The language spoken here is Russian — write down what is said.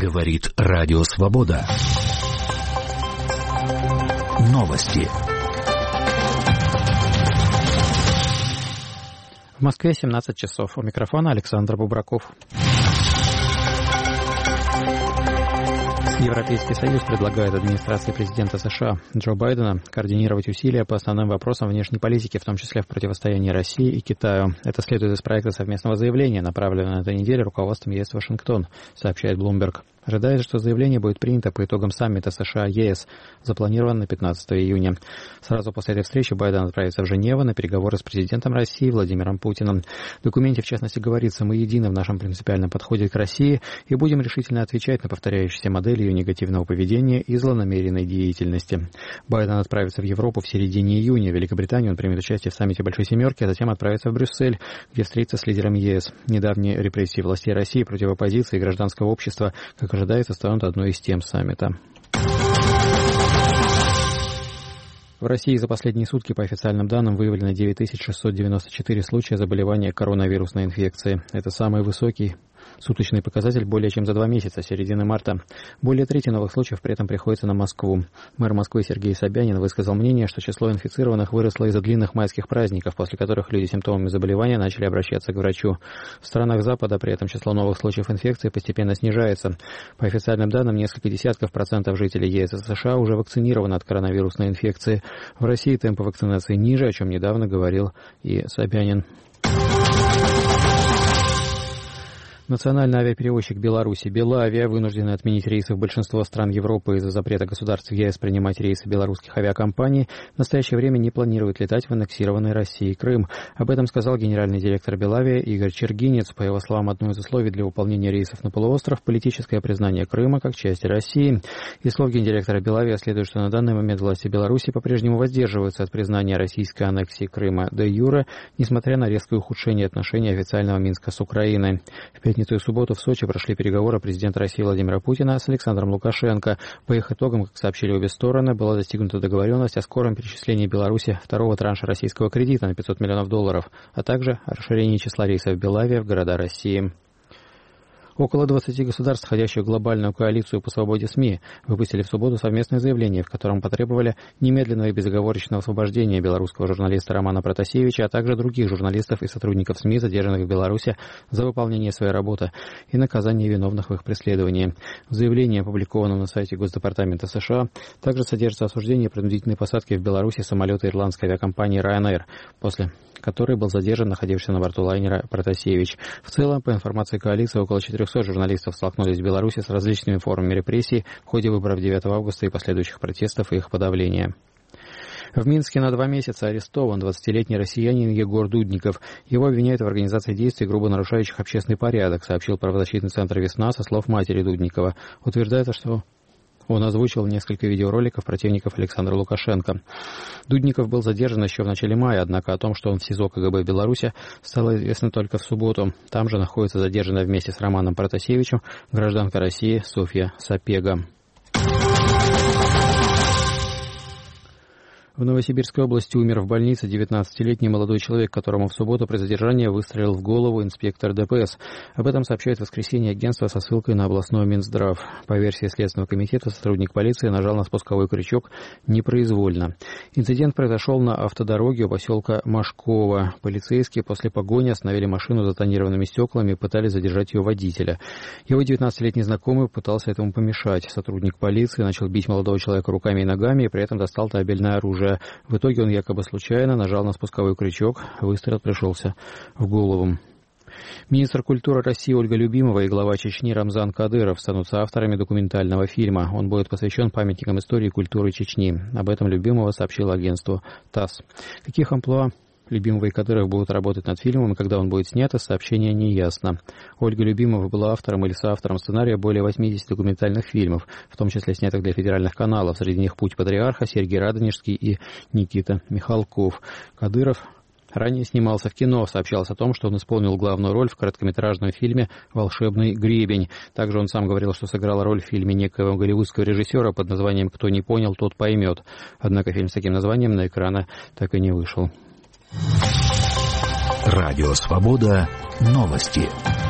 Говорит Радио Свобода. Новости. В Москве 17 часов. У микрофона Александр Бубраков. Европейский Союз предлагает администрации президента США Джо Байдена координировать усилия по основным вопросам внешней политики, в том числе в противостоянии России и Китаю. Это следует из проекта совместного заявления, направленного на этой неделе руководством ЕС в Вашингтон, сообщает Bloomberg. Ожидается, что заявление будет принято по итогам саммита США-ЕС, запланирован на 15 июня. Сразу после этой встречи Байден отправится в Женеву на переговоры с президентом России Владимиром Путиным. В документе, в частности, говорится: «Мы едины в нашем принципиальном подходе к России и будем решительно отвечать на повторяющиеся модели ее негативного поведения и злонамеренной деятельности». Байден отправится в Европу в середине июня. В Великобритании он примет участие в саммите Большой Семерки, а затем отправится в Брюссель, где встретится с лидерами ЕС. Недавние репрессии властей России против оппозиции и гражданского общества, как ожидается, станут одной из тем саммита. В России за последние сутки, по официальным данным, выявлено 9694 случая заболевания коронавирусной инфекцией. Это самый высокий суточный показатель более чем за 2 месяца, с середины марта. Более трети новых случаев при этом приходится на Москву. Мэр Москвы Сергей Собянин высказал мнение, что число инфицированных выросло из-за длинных майских праздников, после которых люди с симптомами заболевания начали обращаться к врачу. В странах Запада при этом число новых случаев инфекции постепенно снижается. По официальным данным, несколько десятков процентов жителей ЕС и США уже вакцинированы от коронавирусной инфекции. В России темпы вакцинации ниже, о чем недавно говорил и Собянин. Национальный авиаперевозчик Беларуси Белавиа вынуждена отменить рейсы в большинство стран Европы из-за запрета государств ЕС принимать рейсы белорусских авиакомпаний. В настоящее время не планирует летать в аннексированный Россией Крым. Об этом сказал генеральный директор Белавиа Игорь Чергинец. По его словам, одно из условий для выполнения рейсов на полуостров – политическое признание Крыма как части России. Из слов гендиректора Белавиа следует, что на данный момент власти Беларуси по-прежнему воздерживаются от признания российской аннексии Крыма де юре, несмотря на резкое ухудшение отношений официального Минска с Украиной. В пятницу и субботу в Сочи прошли переговоры президента России Владимира Путина с Александром Лукашенко. По их итогам, как сообщили обе стороны, была достигнута договоренность о скором перечислении Беларуси второго транша российского кредита на $500 миллионов, а также о расширении числа рейсов Белавиа в города России. Около 20 государств, входящих в глобальную коалицию по свободе СМИ, выпустили в субботу совместное заявление, в котором потребовали немедленного и безоговорочного освобождения белорусского журналиста Романа Протасевича, а также других журналистов и сотрудников СМИ, задержанных в Беларуси за выполнение своей работы, и наказание виновных в их преследовании. В заявлении, опубликованном на сайте Госдепартамента США, также содержится осуждение принудительной посадки в Беларуси самолета ирландской авиакомпании Ryanair, после которой был задержан находившийся на борту лайнера Протасевич. В целом, по информации коалиции, около 400 журналистов столкнулись в Беларуси с различными формами репрессий в ходе выборов 9 августа и последующих протестов и их подавления. В Минске на 2 месяца арестован 20-летний россиянин Егор Дудников. Его обвиняют в организации действий, грубо нарушающих общественный порядок, сообщил правозащитный центр «Весна» со слов матери Дудникова. Утверждается, что он озвучил несколько видеороликов противников Александра Лукашенко. Дудников был задержан еще в начале мая, однако о том, что он в СИЗО КГБ Беларуси, стало известно только в субботу. Там же находится задержанная вместе с Романом Протасевичем гражданка России Софья Сапега. В Новосибирской области умер в больнице 19-летний молодой человек, которому в субботу при задержании выстрелил в голову инспектор ДПС. Об этом сообщает в воскресенье агентство со ссылкой на областной Минздрав. По версии Следственного комитета, сотрудник полиции нажал на спусковой крючок непроизвольно. Инцидент произошел на автодороге у поселка Машково. Полицейские после погони остановили машину с затонированными стеклами и пытались задержать ее водителя. Его 19-летний знакомый пытался этому помешать. Сотрудник полиции начал бить молодого человека руками и ногами и при этом достал табельное оружие. В итоге он якобы случайно нажал на спусковой крючок, выстрел пришелся в голову. Министр культуры России Ольга Любимова и глава Чечни Рамзан Кадыров станут соавторами документального фильма. Он будет посвящен памятникам истории и культуры Чечни. Об этом Любимова сообщила агентству ТАСС. Каких амплуа Любимова и Кадыров будут работать над фильмом, и когда он будет снят, из сообщения не ясно. Ольга Любимова была автором или соавтором сценария более 80 документальных фильмов, в том числе снятых для федеральных каналов. Среди них «Путь патриарха», Сергей Радонежский и Никита Михалков. Кадыров ранее снимался в кино. Сообщалось о том, что он исполнил главную роль в короткометражном фильме «Волшебный гребень». Также он сам говорил, что сыграл роль в фильме некоего голливудского режиссера под названием «Кто не понял, тот поймет». Однако фильм с таким названием на экраны так и не вышел. Радио «Свобода». Новости.